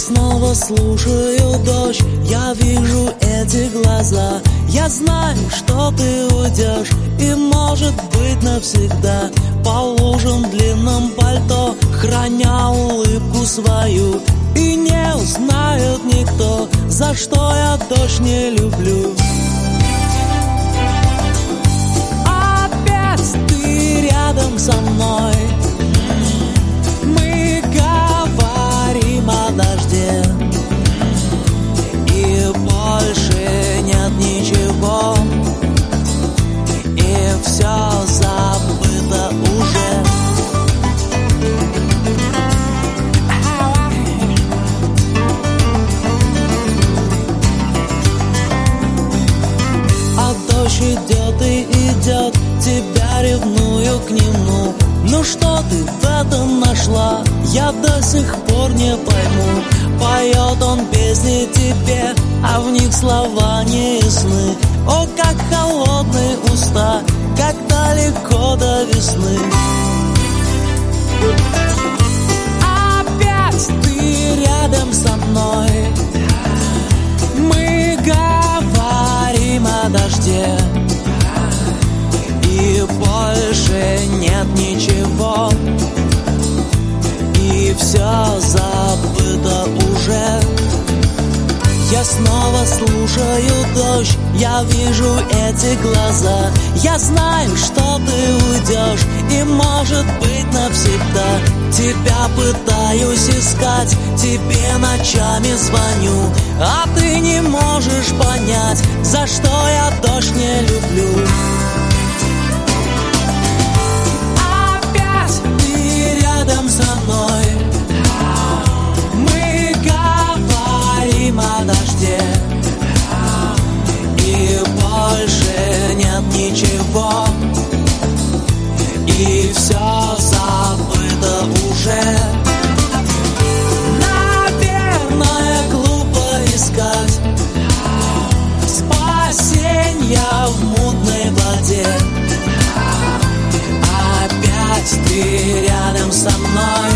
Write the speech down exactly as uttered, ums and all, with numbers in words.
снова слушаю дождь, я вижу эти глаза. Я знаю, что ты уйдешь, и может быть навсегда. По лужам в длинном пальто, храня улыбку свою. И не узнает никто, за что я дождь не люблю. Опять ты рядом со мной, мы говорим о дожде, и больше нет ничего, и все забыто уже. А дождь идет и идет, тебя ревную к нему. Ну что ты в этом нашла, я до сих пор не пойму. Поет он песни тебе, а в них слова не ясны. О, как холодные уста, как далеко до весны. Опять ты рядом со мной, мы говорим о дожде, и больше нет ничего, и все забыто уже. Я снова слушаю дождь, я вижу эти глаза. Я знаю, что ты уйдешь, и может быть навсегда. Тебя пытаюсь искать, тебе ночами звоню, а ты не можешь понять, за что я дождь не люблю. Опять ты рядом со мной, мы говорим о дожде, и больше нет ничего, и все забыто уже. Наверное, глупо искать спасенья в мутной воде. Опять ты рядом со мной,